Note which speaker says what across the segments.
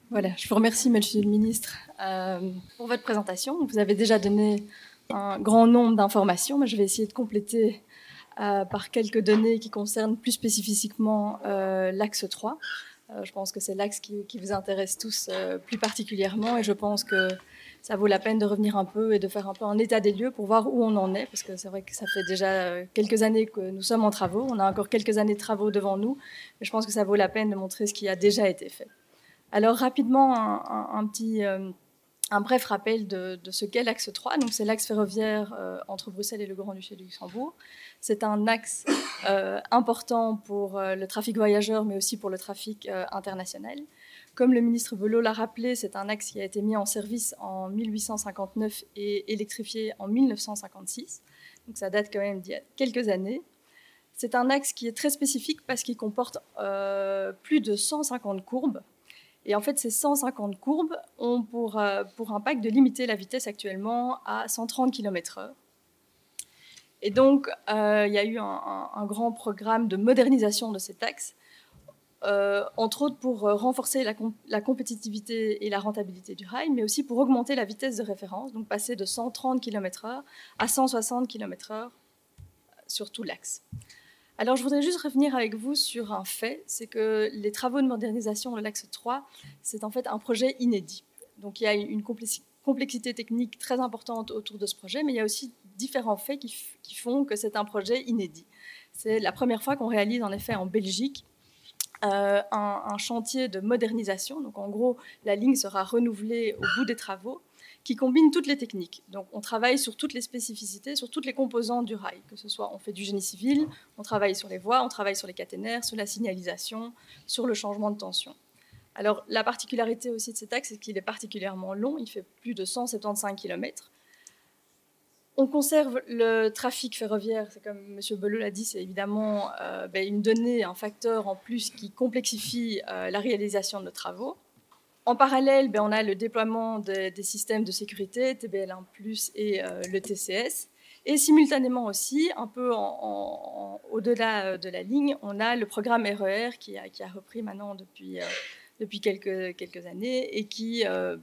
Speaker 1: Voilà, je vous remercie, Monsieur le Ministre, pour votre présentation. Vous avez déjà donné un grand nombre d'informations, mais je vais essayer de compléter par quelques données qui concernent plus spécifiquement l'axe 3. Je pense que c'est l'axe qui vous intéresse tous plus particulièrement, et je pense que ça vaut la peine de revenir un peu et de faire un peu un état des lieux pour voir où on en est, parce que c'est vrai que ça fait déjà quelques années que nous sommes en travaux. On a encore quelques années de travaux devant nous, mais je pense que ça vaut la peine de montrer ce qui a déjà été fait. Alors rapidement, un bref rappel de ce qu'est l'axe 3. Donc, c'est l'axe ferroviaire entre Bruxelles et le Grand-Duché de Luxembourg. C'est un axe important pour le trafic voyageur, mais aussi pour le trafic international. Comme le ministre Belot l'a rappelé, c'est un axe qui a été mis en service en 1859 et électrifié en 1956. Donc ça date quand même d'il y a quelques années. C'est un axe qui est très spécifique parce qu'il comporte plus de 150 courbes. Et en fait, ces 150 courbes ont pour impact de limiter la vitesse actuellement à 130 km/h. Et donc, il y a eu un grand programme de modernisation de cet axe, entre autres pour renforcer la compétitivité et la rentabilité du rail, mais aussi pour augmenter la vitesse de référence, donc passer de 130 km/h à 160 km/h sur tout l'axe. Alors, je voudrais juste revenir avec vous sur un fait, c'est que les travaux de modernisation de l'axe 3, c'est en fait un projet inédit. Donc, il y a une complexité technique très importante autour de ce projet, mais il y a aussi différents faits qui font que c'est un projet inédit. C'est la première fois qu'on réalise en effet en Belgique un chantier de modernisation. Donc, en gros, la ligne sera renouvelée au bout des travaux, qui combine toutes les techniques. Donc, on travaille sur toutes les spécificités, sur toutes les composantes du rail, que ce soit on fait du génie civil, on travaille sur les voies, on travaille sur les caténaires, sur la signalisation, sur le changement de tension. Alors, la particularité aussi de cet axe, c'est qu'il est particulièrement long, il fait plus de 175 km. On conserve le trafic ferroviaire, c'est comme M. Belot l'a dit, c'est évidemment une donnée, un facteur en plus qui complexifie la réalisation de nos travaux. En parallèle, on a le déploiement des systèmes de sécurité, TBL1+, et le TCS. Et simultanément aussi, un peu au-delà de la ligne, on a le programme RER qui a repris maintenant depuis quelques années et qui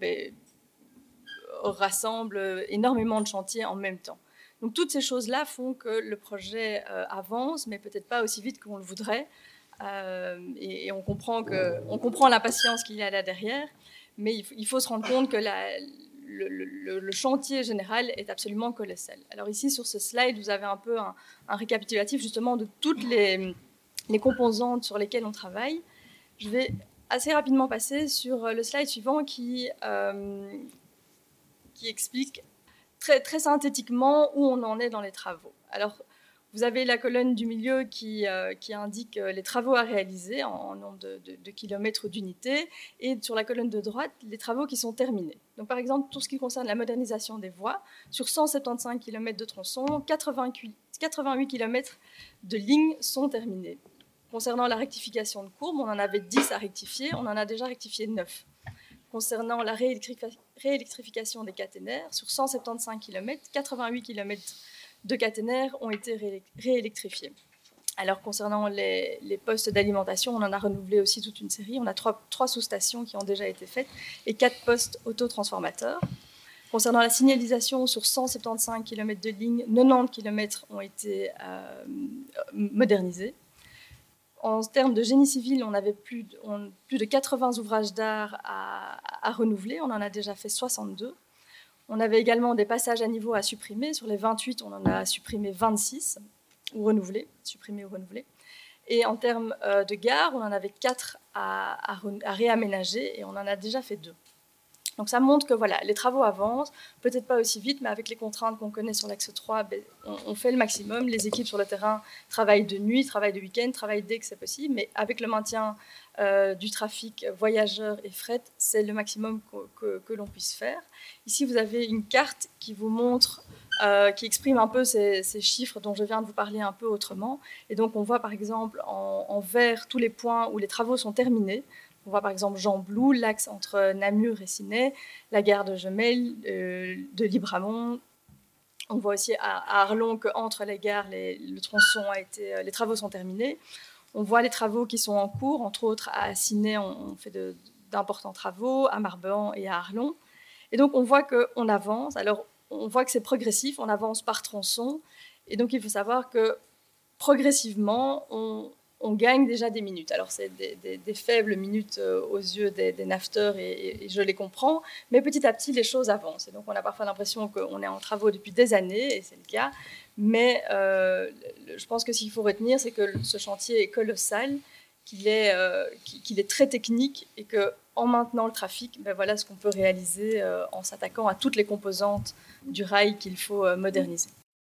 Speaker 1: rassemble énormément de chantiers en même temps. Donc toutes ces choses-là font que le projet avance, mais peut-être pas aussi vite qu'on le voudrait. Et on comprend l'impatience qu'il y a là derrière, mais il faut se rendre compte que le chantier général est absolument colossal. Alors ici, sur ce slide, vous avez un peu un récapitulatif justement de toutes les composantes sur lesquelles on travaille. Je vais assez rapidement passer sur le slide suivant qui explique très synthétiquement où on en est dans les travaux. Alors, vous avez la colonne du milieu qui indique les travaux à réaliser en nombre de kilomètres ou d'unités, et sur la colonne de droite, les travaux qui sont terminés. Donc, par exemple, tout ce qui concerne la modernisation des voies, sur 175 km de tronçons, 88 km de lignes sont terminés. Concernant la rectification de courbes, on en avait 10 à rectifier, on en a déjà rectifié 9. Concernant la réélectrification des caténaires, sur 175 km, 88 km de caténaires ont été réélectrifiés. Alors, concernant les postes d'alimentation, on en a renouvelé aussi toute une série. On a 3 sous-stations qui ont déjà été faites et 4 postes autotransformateurs. Concernant la signalisation, sur 175 km de ligne, 90 km ont été modernisés. En termes de génie civil, on avait plus de 80 ouvrages d'art à renouveler. On en a déjà fait 62. On avait également des passages à niveau à supprimer. Sur les 28, on en a supprimé 26, ou renouvelé, supprimé ou renouvelé. Et en termes de gares, on en avait 4 à réaménager et on en a déjà fait 2. Donc ça montre que voilà, les travaux avancent, peut-être pas aussi vite, mais avec les contraintes qu'on connaît sur l'axe 3, on fait le maximum. Les équipes sur le terrain travaillent de nuit, travaillent de week-end, travaillent dès que c'est possible, mais avec le maintien du trafic voyageurs et fret, c'est le maximum que l'on puisse faire. Ici, vous avez une carte qui vous montre, qui exprime un peu ces chiffres dont je viens de vous parler un peu autrement. Et donc, on voit par exemple en vert tous les points où les travaux sont terminés. On voit par exemple Jean Blou, l'axe entre Namur et Ciney, la gare de Jemelle, de Libramont. On voit aussi à Arlon qu'entre les gares, le tronçon les travaux sont terminés. On voit les travaux qui sont en cours, entre autres à Ciney, on fait d'importants travaux à Marbehan et à Arlon. Et donc, on voit qu'on avance. Alors, on voit que c'est progressif, on avance par tronçon. Et donc, il faut savoir que progressivement, on gagne déjà des minutes. Alors, c'est des faibles minutes aux yeux des naveteurs et je les comprends, mais petit à petit, les choses avancent. Et donc, on a parfois l'impression qu'on est en travaux depuis des années, et c'est le cas, mais je pense que ce qu'il faut retenir, c'est que ce chantier est colossal, qu'il est très technique et qu'en maintenant le trafic, ben voilà ce qu'on peut réaliser en s'attaquant à toutes les composantes du rail qu'il faut moderniser.